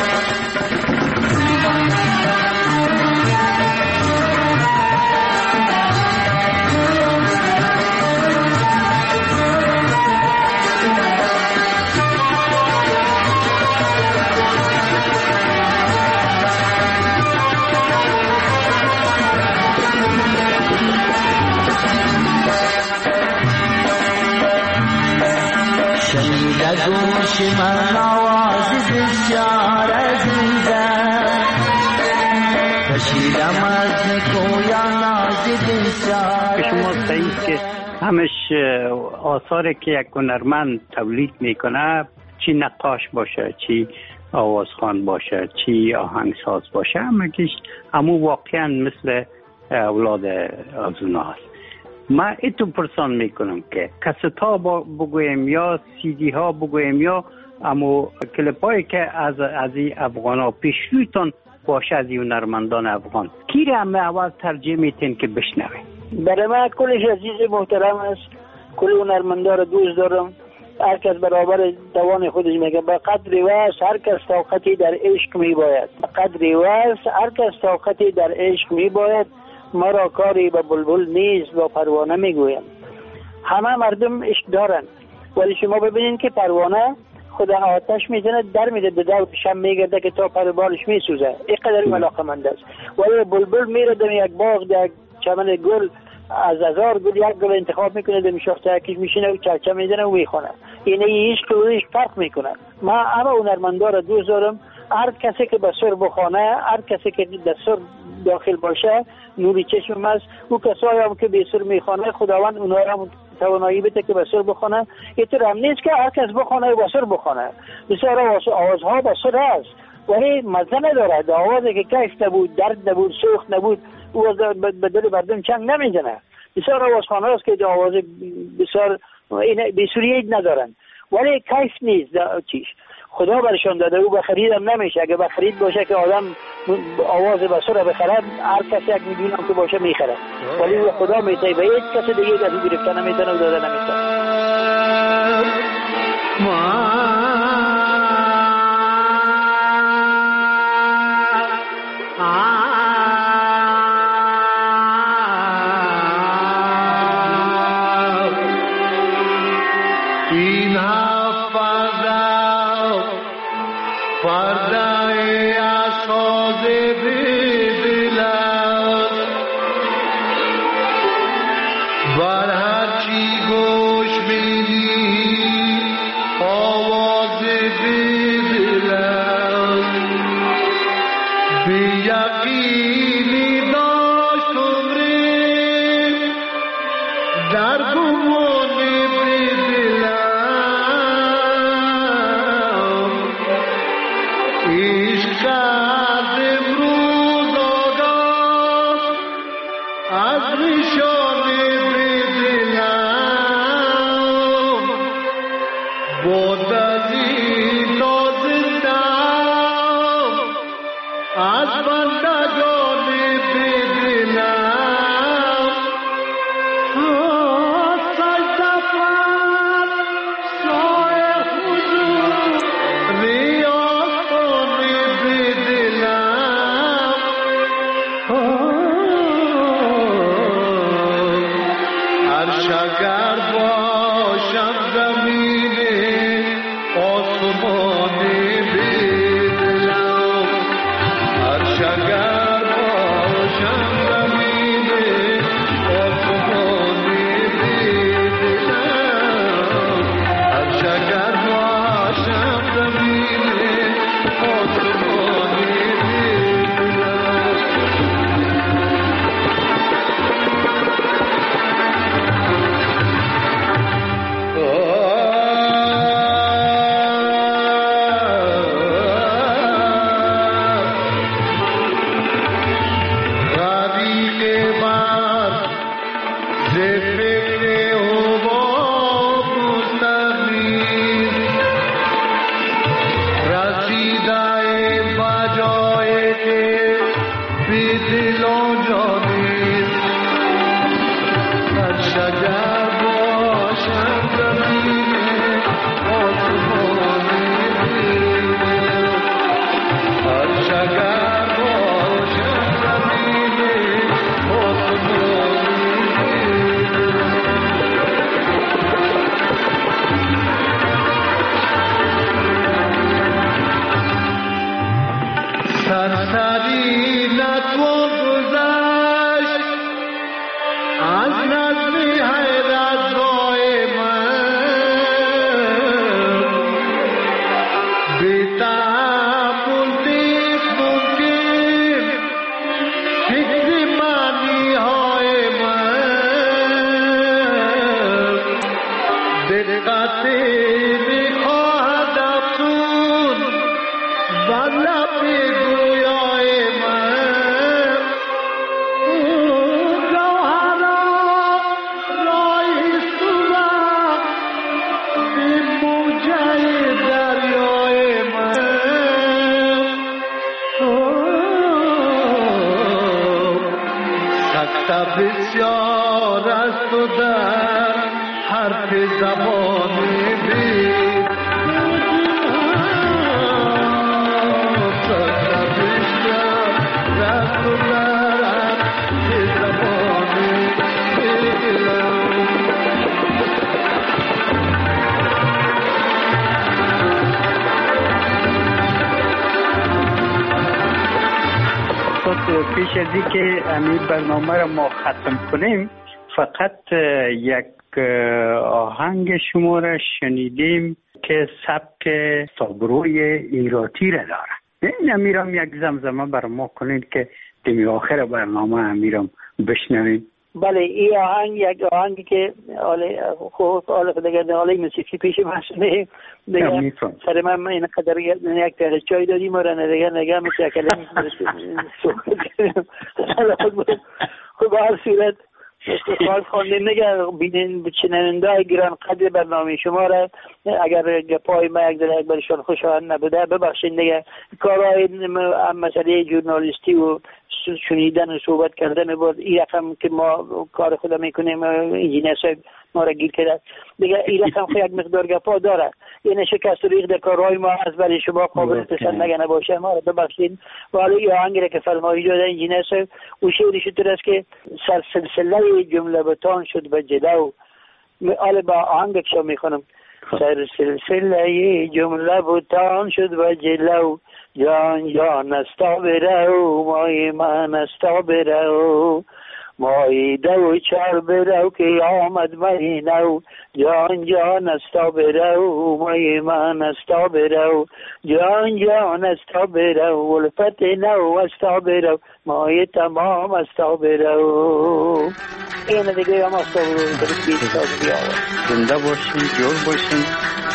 Speaker 6: گوش من آواز بسیار عزیزم کشیدم از نکویان ناز بسیار.
Speaker 8: شما صحیح که همش آثاری که یک هنرمند تولید میکنه چی نقاش باشه چی آوازخوان باشه چی آهنگساز باشه همه کش همو واقعا مثل اولاد از اونها هست. ما ایتون پرسان میکنم که کستا بگویم یا سیدی ها بگویم یا امو کلپ هایی که از از این افغان ها پیشرویتان باشه از این هنرمندان افغان کی را همه اول ترجیح میتین که بشنوه؟
Speaker 5: برای من کلش عزیز محترم است، کل هنرمندا را دوست دارم. هر کس برابر توان خودش میگه به قدر واسه هر کس طاقتی در عشق میباید، به قدر واسه هر کس طاقتی در عشق میباید. ما را کاری به بلبل نیست با پروانه میگویم. همه مردم عشق دارن ولی شما ببینید که پروانه خود آتش میزنه در میده به دور شم میگرده که تا پر بالش میسوزه، اینقدر علاقمند است. ولی بلبل میره در یک باغ در چمن گل از هزار گل یک گل انتخاب میکنه در شاخه یکیش میشینه و چرچه میزنه و میخونه. اینه عشق و عشق فرق میکنه. ما همه هنرمندا را دوست دارم. هر کسی که به سر بخونه، هر کسی که در سر داخل باشه نوری چشم است. او کسایی هم که به سر میخونه خداوند اونها را توانایی بده که به سر بخونه. اینطور هم نیست که هر کس بخونه و به سر بخونه. بسیار آوازها به سر هست ولی مزه نداره. در آوازی که کیف نبود، درد نبود، سوخت نبود، او به دل مردم چنگ نمیزنه. بسیار آوازخانه است که در آواز بسیار بسوریه ندارن ولی کیف نیست. چیش خدا برشان داده او به خریدم نمیشه. اگه به خرید باشه که آدم آواز بسر بخرد هر کسی یک میلیون هم که باشه میخره ولی خدا میته به هیچ کسی دیگه از او گرفته نمیتونه و داده نمیتونه.
Speaker 6: سکته بسیار است و در حرف زبانی بید سکته بسیار است و در حرف زبانی بید.
Speaker 8: پیش از این که همین برنامه را ما ختم کنیم فقط یک آهنگ شما را شنیدیم که سبک سابروی ایراتی را داره. این امیرم یک زمزمه بر ما کنید که دمی آخر برنامه امیرم بشنویم.
Speaker 5: بله این آهنگ یک آهنگی که آله خوب آله دیگه آله موسیقی پیش ماشینه دیگه سر من این قدر یک پیاله چای دادیم و رنه دیگه نگه مثل کلمه خب هر صورت خواهد خواندیم نگه بینین چننده های گران قدر برنامه شما را اگر گپای ما یک در یک برشان خوشایند نبوده ببخشید دیگه کارهای مسئله ژورنالیستی و شنیدن و صحبت کردن بود این رقم که ما کار خود میکنیم انجینیر صاحب ما را گیر کرده دیگه این رقم خود یک مقدار گپا داره یعنی شکست و ریخ در کارهای ما از برای شما قابل پسند نگه نباشه ما را ببخشید و حالا این آهنگ را که فرمایی داده انجینیر صاحب او شعرش طور است که سلسله جمله بتان شد به جلو حالا با آهنگ کشا میخونم سر سلسله جمله بتان شد به جلو جان جان استا برو مای من استا برو مای دو چار برو که آمد مهینو جان جان استا برو مای من استا برو جان جان استا برو ولفت نو استا برو مای تمام استا برو این دیگه هم استا برو
Speaker 8: زنده باشین جور باشین.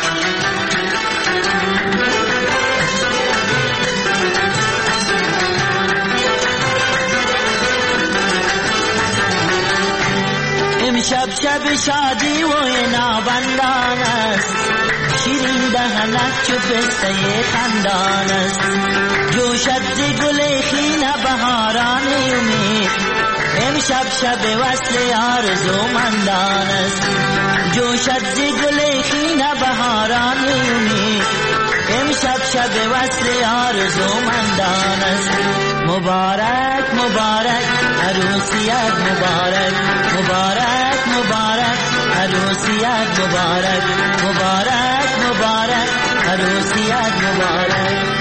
Speaker 4: امشب شب شادی و نابندان است شیرین دهنک چو پسته خندان است جوشد ز گل خیل بهاران امید امشب شب وصل آرزومندان است جوشد ز گل خیل بهاران امید امشب شب وصل آرزومندان است مبارک مبارک عروسیت مبارک مبارک مبارک عروسیت مبارک مبارک مبارک عروسیت مبارک.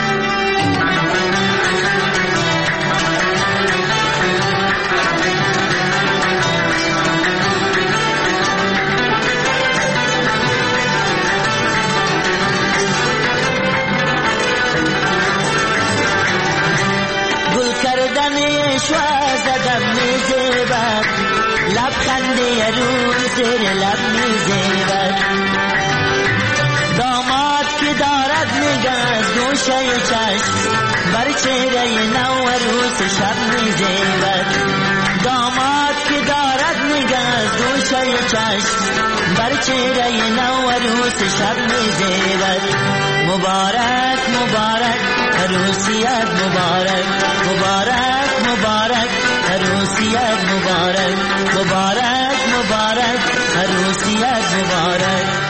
Speaker 4: گل کردن شوه زدم میزیبد لبخنده رو زیر لب میزیبد داماد که دارد نگه از گوشه چشم بر چهره نو عروس شب میزیبد داماد که دارد نگه از گوشه چشم بر چهره نو عروس شب میزیبد مبارک مبارک عروسیت مبارک مبارک مبارک عروسیت مبارک مبارک مبارک عروسیت مبارک.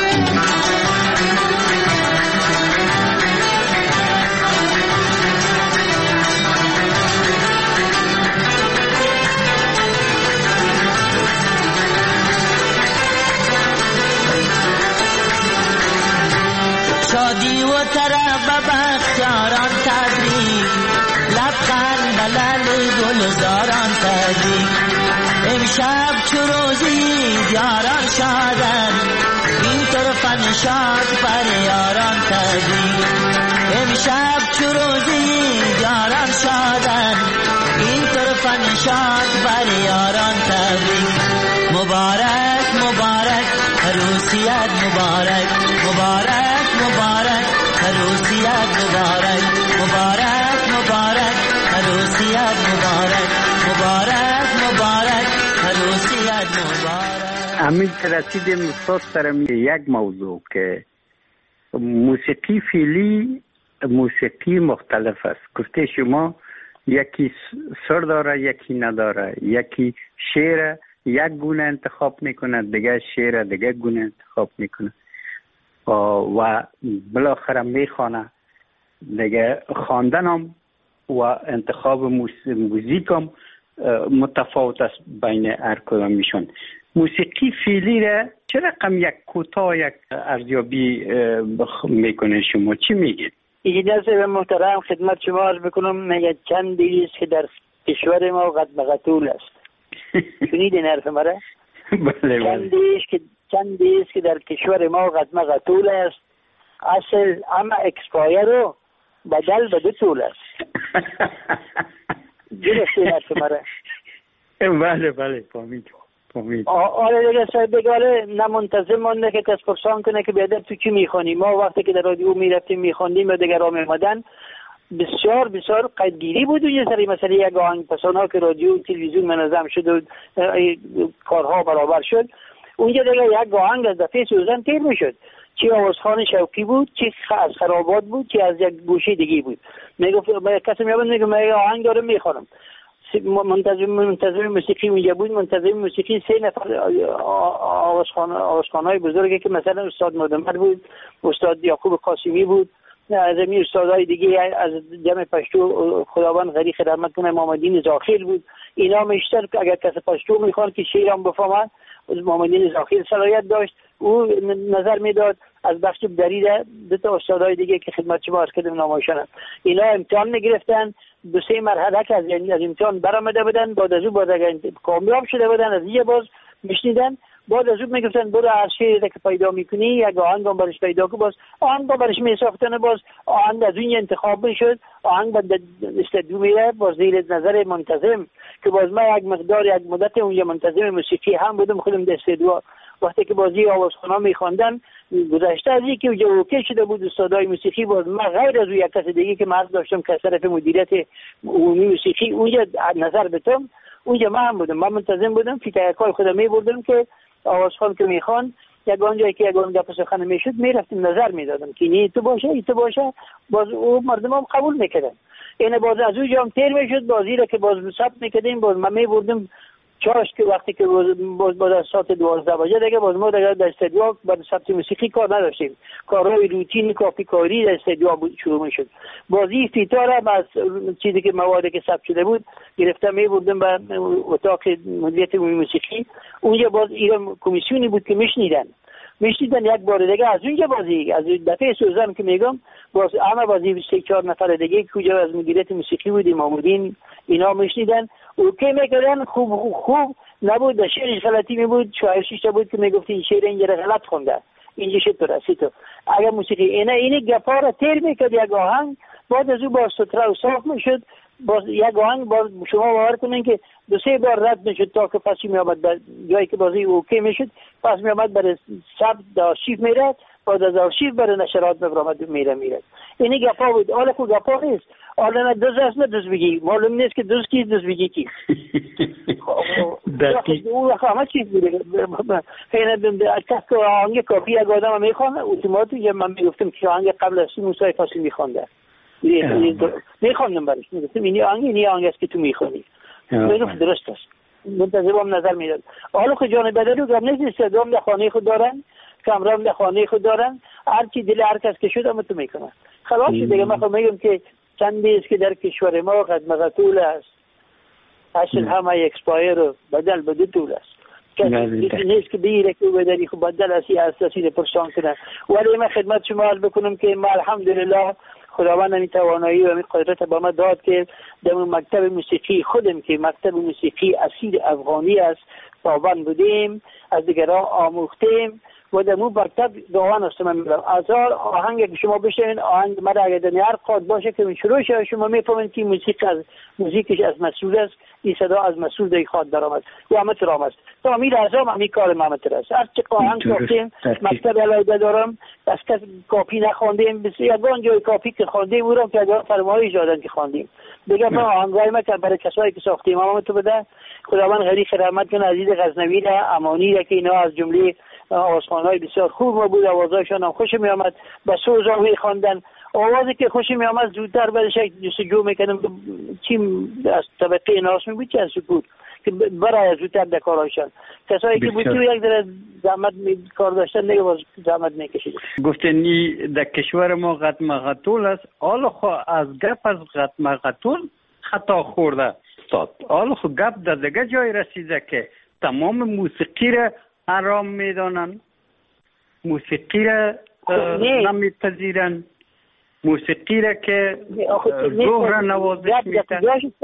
Speaker 4: شادی و طرب بختیاران تبریک لبخند بلل گلزاران تبریک امشب چو روزی دیاران شادن این طرف نشاد بر یاران تبریک امشب چو روزی دیاران شادن این طرف نشاد بر یاران تبریک مبارک مبارک عروسیت مبارک مبارک مبارک عروسیت مبارک مبارک مبارک عروسیت مبارک مبارک مبارک عروسیت مبارک.
Speaker 8: همین که رسیدیم استاد سرم یک موضوع که موسیقی فعلی موسیقی مختلف است. گفته شما یکی سر داره یکی نداره، یکی شعر یک گونه انتخاب میکنه، دیگه شعر دیگه گونه انتخاب میکنه و بالاخره میخوانه. دیگه خواندن هم و انتخاب موزیک هم متفاوت است بین هر کدامشون. موسیقی فعلی را چه رقم یک کوتاه یک ارزیابی میکنه شما؟ چی میگید؟
Speaker 5: اجازه به محترم خدمت شما عرض بکنم، میگه چندی است که در کشور ما قد مقتول است. شنیدین حرف مرا؟
Speaker 8: بله بله.
Speaker 5: چندی است که چندی است که در کشور ما قد مقتول است، اصل اما اکسپایر رو بدل به دو طول است. درسته حرف مرا؟
Speaker 8: بله بله فهمید فهمید.
Speaker 5: آره دیگه صاحب بگاره نه منتظم مانده که کس پرسان کنه که بیادر تو چی میخوانی. ما وقتی که در رادیو میرفتیم میخوندیم و دیگر را میمدن بسیار بسیار قیدگیری بود و یه سری مثلا یک آهنگ پسانها که رادیو و تلویزیون منظم شد و کارها برابر شد، اونجا دیگه یک آهنگ از دفعه سوزن تیر میشد، چی آوازخان شوقی بود، چی از خرابات بود، چی از یک گوشه دیگه بود. میگفت کسی میاد میگه من آهنگ دارم میخوانم، منتظم منتظم موسیقی اونجا بود. منتظم موسیقی سه نفر آوازخان آوازخانای بزرگی که مثلا استاد مدمر بود، استاد یعقوب قاسمی بود، از این استادای دیگه از جمع پشتو خداوند غریق رحمت کنه محمدین زاخیل بود. اینا میشتر که اگر کسی پشتو میخوان که شیرم بفهمه، محمدین زاخیل صلاحیت داشت، او نظر میداد. از بخش دریده دو تا استادای دیگه که خدمت شما عرض کردم نامایشان، اینا امتحان میگرفتن، دو سه مرحله که از از امتحان برآمده بودن، بعد از اون بعد اگر کامیاب شده بودن از یه باز میشنیدن، بعد از اون میگفتن برو هر شعری که پیدا میکنی یک آهنگ هم برش پیدا کن، باز آهنگ برش میساختن، باز آهنگ از اون انتخاب میشد، آهنگ بعد استدیو میره باز زیر نظر منتظم که باز ما یک مقدار یک مدت اونجا منتظم موسیقی هم بودم خودم در استدیو. وقتی که بازی آوازخوان‌ها میخواندن گذشته از اینکه اونجا اوکی شده بود استادای موسیقی، باز من غیر از یک کس دیگه که مرد داشتم که از طرف مدیریت عمومی موسیقی اونجا نظر بتم، اونجا من هم بودم، من منتظم بودم که کار خودم میبردم که آوازخوان که میخوان یک آنجایی که یک آن گپ سخن میشد میرفتیم نظر میدادم که این تو باشه این تو باشه، باز او مردم هم قبول میکردن. این باز از اونجا هم تیر میشد، بازی را که باز ثبت میکردیم، باز من میبردم چاش که وقتی که باز باز از ساعت دوازده بجه دیگه باز ما دیگه در استدیو بعد ثبت موسیقی کار نداشتیم، کارهای روتین کافی کاری در استدیو شروع میشد. بازی فیتار هم از چیزی که موادی که ثبت شده بود گرفتم میبردم به اتاق مدیریت موسیقی، اونجا باز ایران کمیسیونی بود که میشنیدن میشنیدن یک بار دیگه از اونجا بازی از دفعه سوزن که میگم باز همه بازی سه چهار نفر دیگه که کجا از مدیریت موسیقی بودیم محمودین اینا میشنیدن اوکی میکردن، خوب خوب خوب نبود، در شعرش غلطی می بود، شاعر شیشته بود که میگفت این شعر اینجا غلط خونده، اینجا چطور است تو. اگر موسیقی اینا اینی گپا را تیر میکرد یک آهنگ، بعد از او باز ستره و صاف میشد، باز یک آهنگ باز شما باور کنین که دو سه بار رد میشد تا که پس می آمد به جایی که بازی اوکی میشد، پس می آمد برای ثبت در آرشیو میرد، بعد از آرشیو برای نشرات میرد میره میره. اینی گپا بود. حالا کو گپا نیست، حالا نه دوز است نه دوز بگی، معلوم نیست که دوز کی دوز بگی کی. دقیق اون همه چیز بوده. این کس که آهنگ کافی یک آدم میخوانه اتوماتیک یا من میگفتم که آهنگ قبل از موسی فاصلی میخوانده میخواندم برش، میگفتم اینی آهنگ اینی آهنگ است که تو میخوانی، میگفت درست است، منتظرم نظر میداد. حالا که جان بدلو گم نیست، استدام در خانه خود دارن، کامرام در خانه خود دارن، هر چی دل هر کس که شد هم تو میکنن. خلاص دیگه من خب میگم که چندی است که در کشور ما قد مقتول است، اصل همه اکسپایر و بدل به دو طول است. کسی نیست که بگیره که بدلی خب بدل اسی اساسی پرسان کنه. ولی من خدمت شما عرض بکنم که ما الحمدلله خداوند این توانایی و این قدرت با ما داد که در مکتب موسیقی خودم که مکتب موسیقی اصیل افغانی است پابند بودیم، از دیگران آموختیم و در مو برتب دوان است. من میگم هزار آهنگ که شما بشنوین آهنگ مرا اگر در هر قاد باشه که شروع شه شما میفهمید که موسیقی از موزیکش از مسئول است، این صدا از مسئول در خود درآمد و همه ترام است. تا امیر اعظم همین کار محمد است. هر چه آهنگ گفتیم مکتب علاوه دارم، از کس کاپی نخوندیم، بسیار یگان جای کاپی که خواندیم او را که در فرمایش دادن که خواندیم. دیگه ما آهنگای ما که برای کسایی که ساختیم ما تو بده خداوند غریق رحمت کنه عزیز غزنوی را امانی را که اینا از جمله آوازخوان‌های بسیار خوب بود، آوازهایشان هم خوش می آمد، با سوز هم می خواندن. آوازی که خوشی می آمد زودتر برش جستجو میکنم چی از طبقه ناس می بود چه از بود که برای زودتر در کارایشان. کسایی که بود که یک ذره زحمت کار داشتن دیگه باز زحمت میکشید.
Speaker 8: گفتنی در کشور ما قدم قتول است. حالا خو از گپ از قدم قتول خطا خورده استاد. حالا خو گپ در دیگه جای رسیده که تمام موسیقی را حرام میدانن، موسیقی را نمیپذیرن، موسیقی را که روح را نوازش میتن.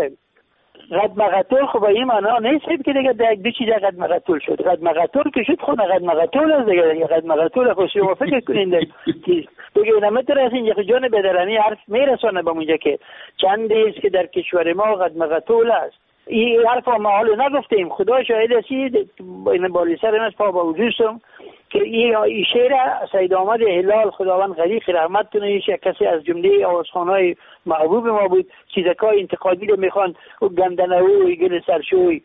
Speaker 5: قدم قتول خب این معنا نیست که دیگه در دو چیز قدم قتول شد. قدم قتول که شد خود قدم قتول است دیگه. قدم قتول خود شما فکر کنین دیگه دیگه نمیتونه از اینجا جان بدرانی حرف میرسانه به اونجا که چند است که در کشور ما قدم قتول است. این حرف ما حالا نگفتیم. خدا شاهد است این بالی سر از پا با وجودم که این شعر سید احمد هلال خداوند غریق رحمت کنه یک کسی از جمله آوازخوان‌های محبوب ما بود. چیزکای انتقادی رو میخوان گندنه‌وی گل سرشوی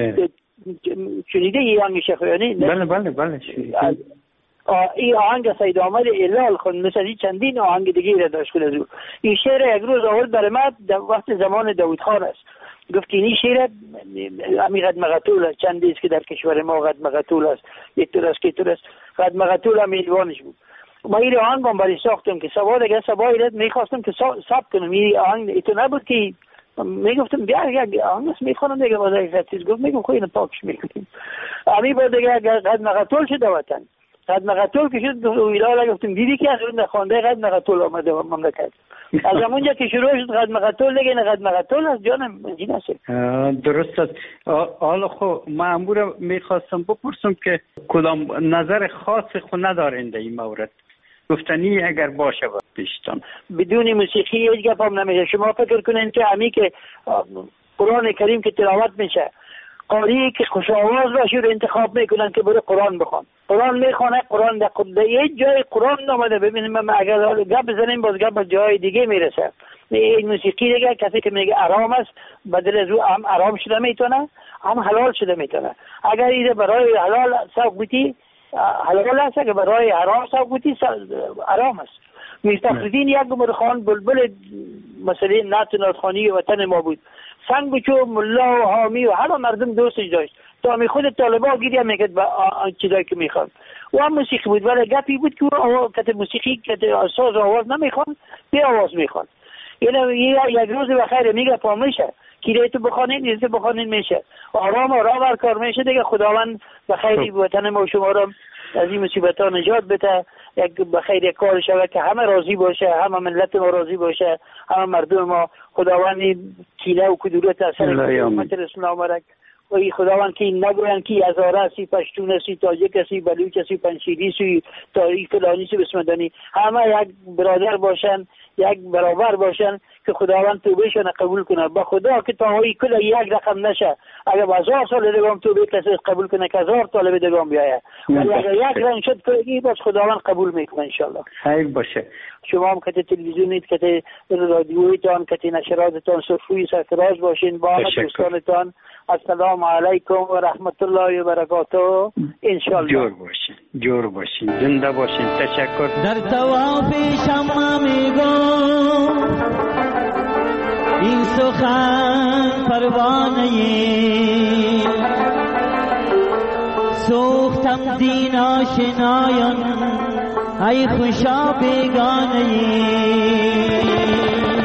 Speaker 5: شنیده این آهنگ شخیانی؟
Speaker 8: بله بله بله
Speaker 5: این آهنگ سید احمد هلال خود مثل این چندین آهنگ دیگه را داشت خود از او. این شعر یک روز آورد برای من وقت زمان داوود خان است. گفت که این شعر همی قدم قتول است. چند است که در کشور ما قدم قتول است. یک طور است که طور است. قدم قتول هم میدوانش بود. ما این آهنگ هم برای ساختم که سبا دیگه سبا ایرد میخواستم که ساب کنم. این آهنگ ایتو نبود که میگفتم بیا یک آهنگ است میخوانم دیگه باز یک چیز گفت میگم خواهی پاکش میکنیم. همی با دیگه قدم قتول شده وطن. قدم قتول که شد ویلا گفتم دیدی که از اون خانده قدم قتول آمده مملکت. از همونجا که شروع شد قدم قتول دیگه نه قدم قتول از جانم این است.
Speaker 8: درست است. حالا خب مأمور میخواستم بپرسم که کدام نظر خاص خود ندارین در این مورد. گفتنی اگر باشه پیشتان
Speaker 5: بدون موسیقی هیچ گپ هم نمیشه. شما فکر کنین که همی که قرآن کریم که تلاوت میشه قاری که خوش آواز باشه رو انتخاب میکنن که بره قرآن بخوان. قرآن میخونه قرآن در قرآن یک جای قرآن نامده. ببینیم ما اگر گپ بزنیم باز گپ جای دیگه میرسه. این موسیقی دیگه کسی که میگه حرام است بدل از او هم حرام شده میتونه هم حلال شده میتونه. اگر ایده برای حلال سوق بودی حلال است، اگر برای حرام سوق بودی حرام است. میرفخرالدین یک عمر خان بلبل مثلا نعت ناتخوانی وطن ما بود. سنگ بچو ملا و حامی و همه مردم دوستش داشت تا می خود طالبا گیری میکرد با چیزایی که میخواد. و هم موسیقی بود ولی گپی بود که کت موسیقی کت ساز آواز نمیخوان بی آواز میخوان. یعنی یک روز بخیر میگه پا میشه کیره تو بخوانین نیزه بخوانین میشه آرام آرام هر کار میشه دیگه. خداوند بخیری وطن ما و شما را از این مصیبت ها نجات بده. یک بخیر کار شود که همه راضی باشه، همه ملت ما راضی باشه، همه مردم ما. خداوند کینه و کدورت اثر امت اسلام آمد و خداوند که نگوین که هزاره هستی، پشتون هستی، تاجک هستی، بلوچ هستی، پنشیری هستی، تاریخ فلانی هستی، بسمدانی، همه یک برادر باشن، یک برابر باشن که خداوند توبهشون قبول کنه. با خدا که تاهایی کل یک رقم نشه. اگر با هزار سال دیگه توبه کسی قبول کنه که هزار طالب دیگه هم بیایه، ولی اگر یک رنگ شد که باز خداوند قبول میکنه انشالله.
Speaker 8: خیر باشه.
Speaker 5: شما هم که تلویزیونیت، که رادیویتان، که نشراتتان صفوی سرفراز باشین. با دوستانتان السلام علیکم و رحمت الله و برکاته انشالله.
Speaker 8: جور باشین، جور باشین، زنده باشین. تشکر.
Speaker 6: در طواف شمع میگم این سخن پروانه سوختم دین آشنایان ای خوشا بیگانه